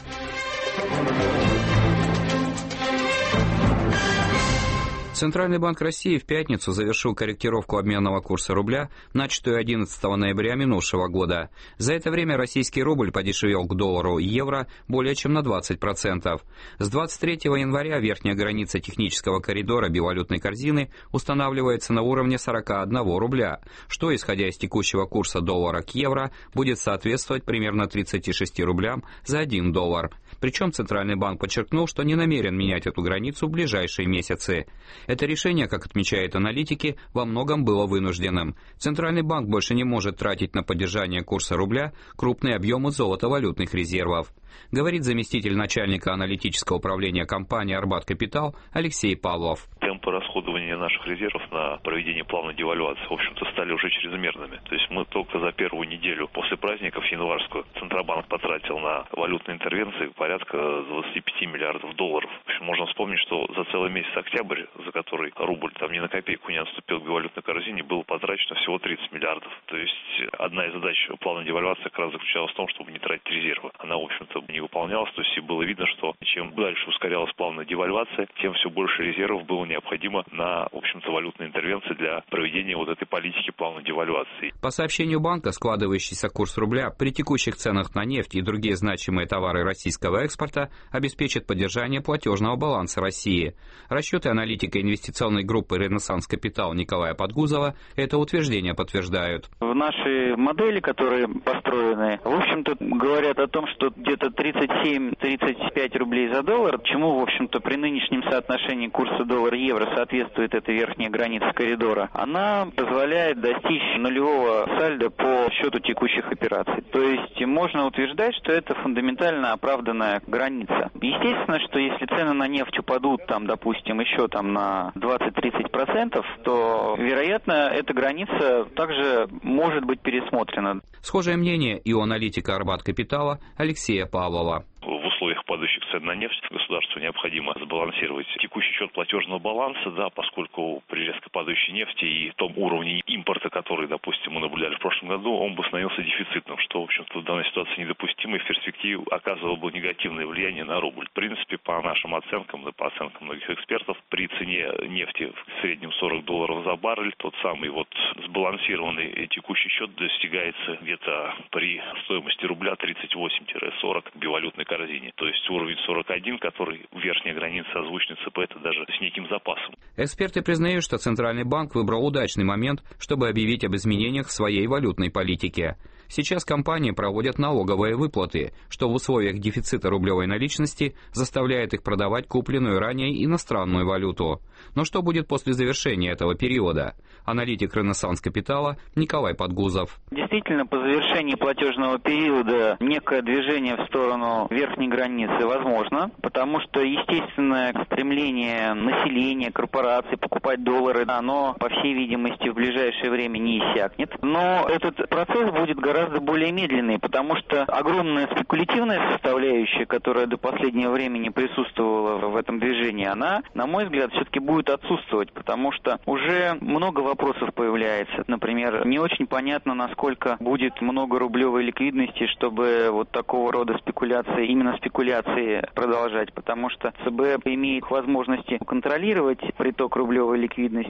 Центральный банк России в пятницу завершил корректировку обменного курса рубля, начатую одиннадцатого ноября минувшего года. За это время российский рубль подешевел к доллару и евро более чем на двадцать процентов. С двадцать третьего января верхняя граница технического коридора бивалютной корзины устанавливается на уровне сорок один рубля, что, исходя из текущего курса доллара к евро, будет соответствовать примерно тридцати шести рублям за один доллар. Причем Центральный банк подчеркнул, что не намерен менять эту границу в ближайшие месяцы. Это решение, как отмечают аналитики, во многом было вынужденным. Центральный банк больше не может тратить на поддержание курса рубля крупные объемы золотовалютных резервов, говорит заместитель начальника аналитического управления компании «Арбат Капитал» Алексей Павлов. Темпы расходования наших резервов на проведение плавной девальвации, в общем-то, стали уже чрезмерными. То есть мы только за первую неделю после праздников январскую Центробанк потратил на валютные интервенции порядка двадцати пяти миллиардов долларов. В общем, можно вспомнить, что за целый месяц октябрь, за который рубль там ни на копейку не отступил к валютной корзине, было потрачено всего тридцать миллиардов. То есть одна из задач плавной девальвации как раз заключалась в том, чтобы не тратить резервы. Она, в общем-то, не выполнялась, то есть и было видно, что чем дальше ускорялась плавная девальвация, тем все больше резервов было необходимо на, в общем-то, валютные интервенции для проведения вот этой политики плавной девальвации. По сообщению банка, складывающийся курс рубля при текущих ценах на нефть и другие значимые товары российского экспорта обеспечит поддержание платежного баланса России. Расчеты аналитика инвестиционной группы «Ренессанс Капитал» Николая Подгузова это утверждение подтверждают. В нашей модели, которые построены, в общем-то, говорят о том, что где-то тридцать семь - тридцать пять рублей за доллар, чему, в общем-то, при нынешнем соотношении курса доллар-евро соответствует эта верхняя граница коридора, она позволяет достичь нулевого сальдо по счету текущих операций. То есть можно утверждать, что это фундаментально оправданная граница. Естественно, что если цены на нефть упадут, там, допустим, еще там на двадцать-тридцать процентов, то, вероятно, эта граница также может быть пересмотрена. Схожее мнение и у аналитика Арбат Капитала Алексея Павлова. В условиях падающих цен на нефть государству необходимо сбалансировать текущий счет платежного баланса, да, поскольку при резко падающей нефти и том уровне импорта, который, допустим, мы наблюдали в прошлом году, он бы становился дефицитным, что, в общем-то, в данной ситуации недопустимо и в перспективе оказывало бы негативное влияние на рубль. В принципе, по нашим оценкам, да, по оценкам многих экспертов, при цене нефти в среднем сорок долларов за баррель, тот самый вот сбалансированный текущий счет достигается где-то при стоимости рубля тридцать восемь - сорок бивалютной корзине. То есть уровень сорок один, который верхняя граница озвученной ЦБ, это даже с неким запасом. Эксперты признают, что Центральный банк выбрал удачный момент, чтобы объявить об изменениях в своей валютной политике. Сейчас компании проводят налоговые выплаты, что в условиях дефицита рублевой наличности заставляет их продавать купленную ранее иностранную валюту. Но что будет после завершения этого периода? Аналитик «Ренессанс Капитала» Николай Подгузов. Действительно, по завершении платежного периода некое движение в сторону верхней границы возможно, потому что естественное стремление населения, корпораций покупать доллары, оно, по всей видимости, в ближайшее время не иссякнет. Но этот процесс будет гораздо более медленный, потому что огромная спекулятивная составляющая, которая до последнего времени присутствовала в этом движении, она, на мой взгляд, все-таки будет отсутствовать, потому что уже много вопросов появляется. Например, не очень понятно, насколько будет много рублевой ликвидности, чтобы вот такого рода спекуляции, именно спекуляции продолжать, потому что ЦБ имеет возможности контролировать приток рублевой ликвидности.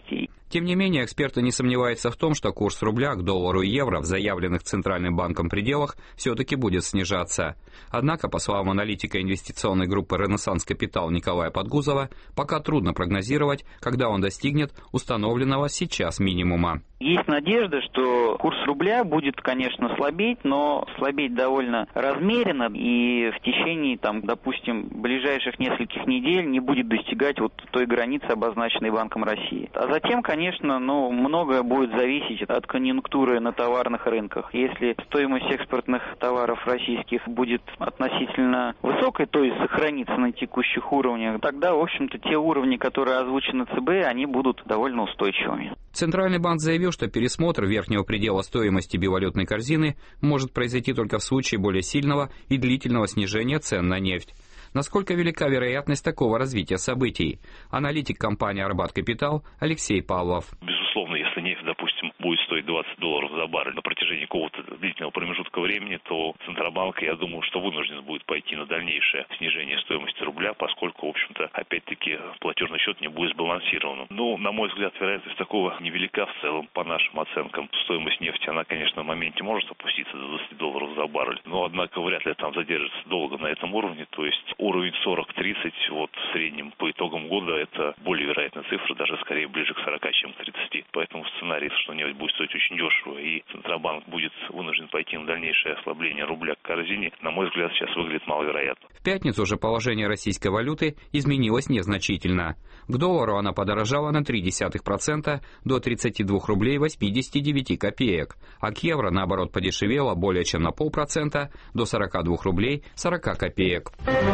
Тем не менее, эксперты не сомневаются в том, что курс рубля к доллару и евро в заявленных Центральным банком пределах все-таки будет снижаться. Однако, по словам аналитика инвестиционной группы «Ренессанс Капитал» Николая Подгузова, пока трудно прогнозировать, когда он достигнет установленного сейчас минимума. Есть надежда, что курс рубля будет, конечно, слабеть, но слабеть довольно размеренно и в течение, там, допустим, ближайших нескольких недель не будет достигать вот той границы, обозначенной Банком России. А затем, конечно, ну, многое будет зависеть от конъюнктуры на товарных рынках. Если стоимость экспортных товаров российских будет относительно высокой, то есть сохранится на текущих уровнях, тогда, в общем-то, те уровни, которые озвучены ЦБ, они будут довольно устойчивыми. Центральный банк заявил, что пересмотр верхнего предела стоимости бивалютной корзины может произойти только в случае более сильного и длительного снижения цен на нефть. Насколько велика вероятность такого развития событий? Аналитик компании «Арбат Капитал» Алексей Павлов. Безусловно, если нефть, допустим, будет стоить двадцать долларов за баррель на протяжении какого-то длительного промежутка времени, то Центробанк, я думаю, что вынужден будет пойти на дальнейшее снижение стоимости рубля, поскольку, в общем-то, опять-таки, платежный счет не будет сбалансированным. Ну, на мой взгляд, вероятность такого невелика в целом, по нашим оценкам. Стоимость нефти, она, конечно, в моменте может опуститься до двадцати долларов за баррель, но, однако, вряд ли там задержится долго на этом уровне, то есть уровень сорок-тридцать, вот в среднем по итогам года, это более вероятная цифра, даже скорее ближе к сорока, чем к тридцати. Поэтому сценарий, что нефть будет стоить очень дешево и Центробанк будет вынужден пойти на дальнейшее ослабление рубля к корзине, на мой взгляд, сейчас выглядит маловероятно. В пятницу же положение российской валюты изменилось незначительно. К доллару она подорожала на ноль целых три десятых процента до тридцати двух рублей восьмидесяти девяти копеек, а к евро, наоборот, подешевела более чем на полпроцента до сорока двух рублей сорока копеек.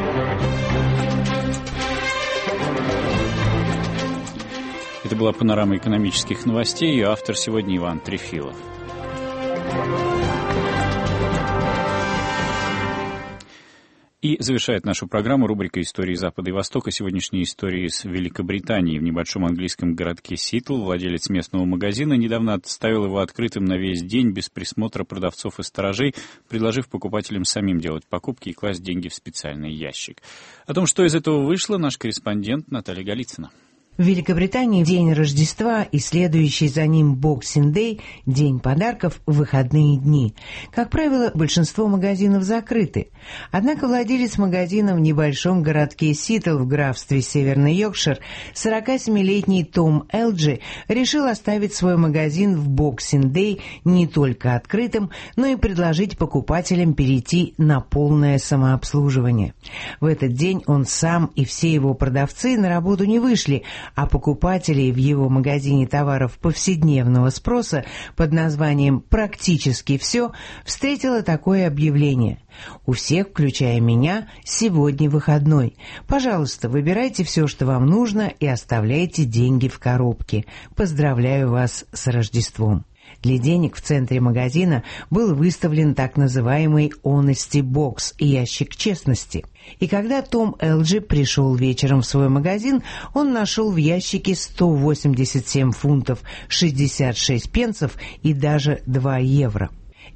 Это была панорама экономических новостей, и автор сегодня Иван Трефилов. И завершает нашу программу рубрика «Истории Запада и Востока». Сегодняшние истории из Великобритании. В небольшом английском городке Сиэтл владелец местного магазина недавно оставил его открытым на весь день без присмотра продавцов и сторожей, предложив покупателям самим делать покупки и класть деньги в специальный ящик. О том, что из этого вышло, наш корреспондент Наталья Голицына. В Великобритании день Рождества и следующий за ним Boxing Day, день подарков, выходные дни. Как правило, большинство магазинов закрыты. Однако владелец магазина в небольшом городке Сиэтл в графстве Северный Йоркшир, сорокасемилетний Том Элджи, решил оставить свой магазин в Boxing Day не только открытым, но и предложить покупателям перейти на полное самообслуживание. В этот день он сам и все его продавцы на работу не вышли, а покупателей в его магазине товаров повседневного спроса под названием «Практически все» встретило такое объявление: «У всех, включая меня, сегодня выходной. Пожалуйста, выбирайте все, что вам нужно, и оставляйте деньги в коробке. Поздравляю вас с Рождеством». Для денег в центре магазина был выставлен так называемый «Honesty Box» – ящик честности. И когда Том Элджи пришел вечером в свой магазин, он нашел в ящике сто восемьдесят семь фунтов шестьдесят шесть пенсов и даже два евро.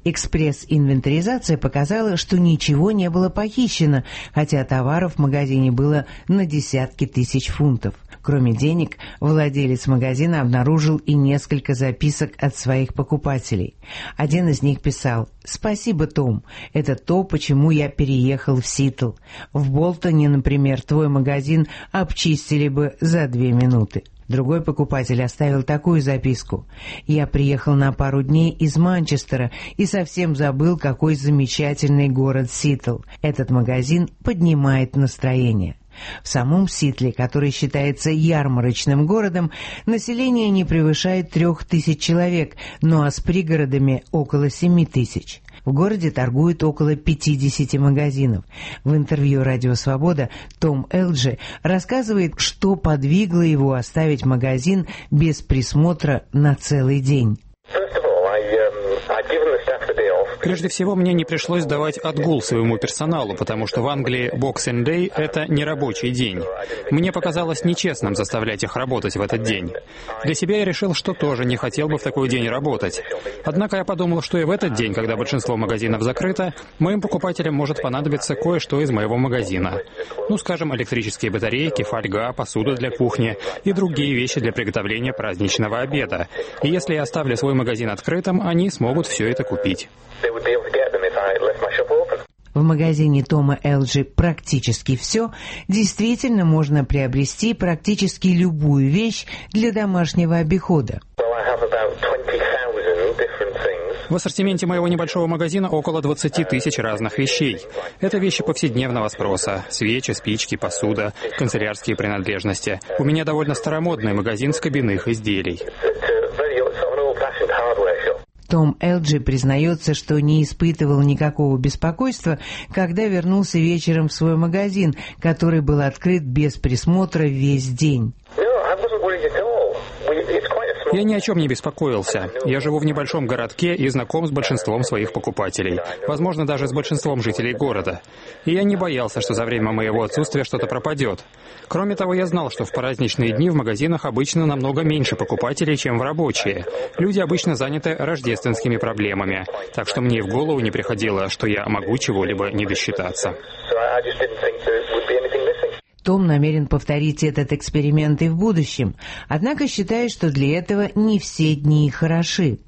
Экспресс-инвентаризация показала, что ничего не было похищено, хотя товаров в магазине было на десятки тысяч фунтов. Кроме денег, владелец магазина обнаружил и несколько записок от своих покупателей. Один из них писал: «Спасибо, Том. Это то, почему я переехал в Сиэтл. В Болтоне, например, твой магазин обчистили бы за две минуты». Другой покупатель оставил такую записку: «Я приехал на пару дней из Манчестера и совсем забыл, какой замечательный город Сиэтл. Этот магазин поднимает настроение». В самом Сиэтле, который считается ярмарочным городом, население не превышает трех тысяч человек, ну а с пригородами около семи тысяч. В городе торгуют около пятидесяти магазинов. В интервью «Радио Свобода» Том Элджи рассказывает, что подвигло его оставить магазин без присмотра на целый день. Прежде всего, мне не пришлось давать отгул своему персоналу, потому что в Англии Boxing Day — это не рабочий день. Мне показалось нечестным заставлять их работать в этот день. Для себя я решил, что тоже не хотел бы в такой день работать. Однако я подумал, что и в этот день, когда большинство магазинов закрыто, моим покупателям может понадобиться кое-что из моего магазина. Ну, скажем, электрические батарейки, фольга, посуда для кухни и другие вещи для приготовления праздничного обеда. И если я оставлю свой магазин открытым, они смогут все это купить. В магазине Тома эл джи практически все действительно можно приобрести практически любую вещь для домашнего обихода. В ассортименте моего небольшого магазина около двадцати тысяч разных вещей. Это вещи повседневного спроса: свечи, спички, посуда, канцелярские принадлежности. У меня довольно старомодный магазин с кабинных изделий. Том эл джи признается, что не испытывал никакого беспокойства, когда вернулся вечером в свой магазин, который был открыт без присмотра весь день. Я ни о чем не беспокоился. Я живу в небольшом городке и знаком с большинством своих покупателей. Возможно, даже с большинством жителей города. И я не боялся, что за время моего отсутствия что-то пропадет. Кроме того, я знал, что в праздничные дни в магазинах обычно намного меньше покупателей, чем в рабочие. Люди обычно заняты рождественскими проблемами. Так что мне и в голову не приходило, что я могу чего-либо не досчитаться. Том намерен повторить этот эксперимент и в будущем, однако считает, что для этого не все дни хороши.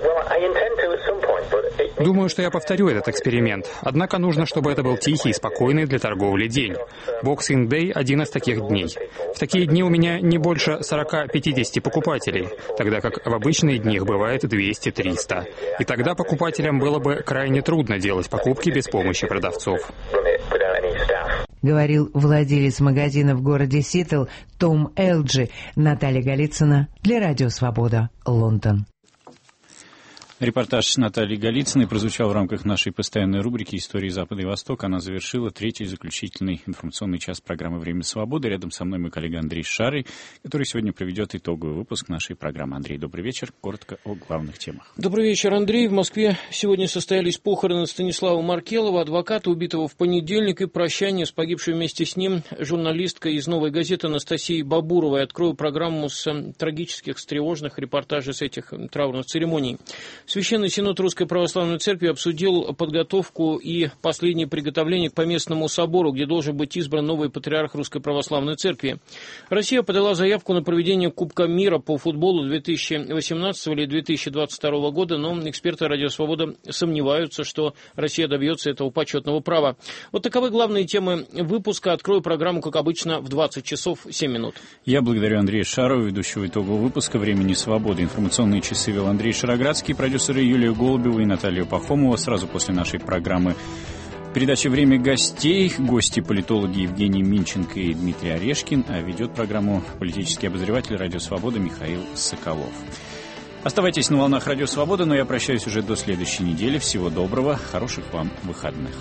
Думаю, что я повторю этот эксперимент. Однако нужно, чтобы это был тихий и спокойный для торговли день. Boxing Day – один из таких дней. В такие дни у меня не больше сорок-пятьдесят покупателей, тогда как в обычные дни их бывает двести-триста. И тогда покупателям было бы крайне трудно делать покупки без помощи продавцов. Говорил владелец магазина в городе Сиэтл Том эл джи. Наталья Голицына для Радио Свобода, Лондон. Репортаж Натальи Голицыной прозвучал в рамках нашей постоянной рубрики «Истории Запада и Востока». Она завершила третий заключительный информационный час программы «Время свободы». Рядом со мной мой коллега Андрей Шарый, который сегодня проведет итоговый выпуск нашей программы. Андрей, добрый вечер. Коротко о главных темах. Добрый вечер, Андрей. В Москве сегодня состоялись похороны Станислава Маркелова, адвоката, убитого в понедельник, и прощание с погибшей вместе с ним журналисткой из «Новой газеты» Анастасией Бабуровой. Открою программу с трагических, с тревожных репортажей с этих траурных церемоний. Священный Синод Русской Православной Церкви обсудил подготовку и последние приготовления к Поместному собору, где должен быть избран новый патриарх Русской Православной Церкви. Россия подала заявку на проведение Кубка мира по футболу две тысячи восемнадцатого или две тысячи двадцать второго года, но эксперты Радио Свобода сомневаются, что Россия добьется этого почетного права. Вот таковы главные темы выпуска. Открою программу, как обычно, в двадцать часов семь минут. Я благодарю Андрея Шарова, ведущего итогового выпуска «Времени свободы». Информационные часы вел Андрей Шароградский, продюсеры Юлия Голубева и Наталья Пахомова. Сразу после нашей программы передача «Время гостей». Гости — политологи Евгений Минченко и Дмитрий Орешкин, а ведет программу политический обозреватель Радио Свобода Михаил Соколов. Оставайтесь на волнах Радио Свобода, но я прощаюсь уже до следующей недели. Всего доброго, хороших вам выходных.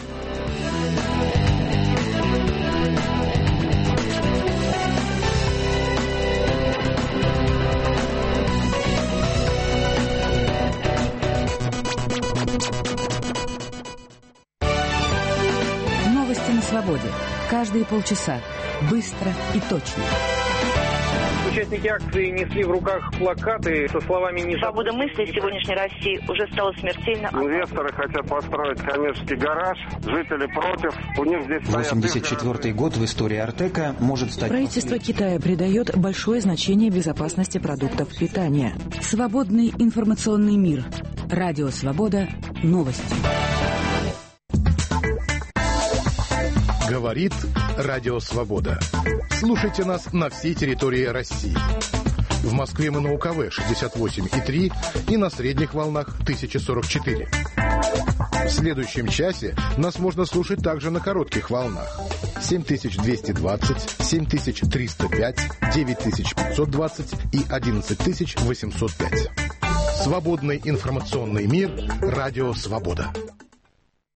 Свободе. Каждые полчаса. Быстро и точно. Участники акции несли в руках плакаты со словами «Не свобода мысли в сегодняшней России уже стала смертельно опасной». Инвесторы хотят построить коммерческий гараж, жители против. У них здесь восемьдесят четвёртый год в истории Артека может стать... Правительство Китая придает большое значение безопасности продуктов питания. Свободный информационный мир. Радио Свобода. Новости. Говорит Радио Свобода. Слушайте нас на всей территории России. В Москве мы на УКВ шестьдесят восемь и три и на средних волнах тысяча сорок четыре. В следующем часе нас можно слушать также на коротких волнах. семь тысяч двести двадцать, семь тысяч триста пять, девять тысяч пятьсот двадцать и одиннадцать тысяч восемьсот пять. Свободный информационный мир. Радио Свобода.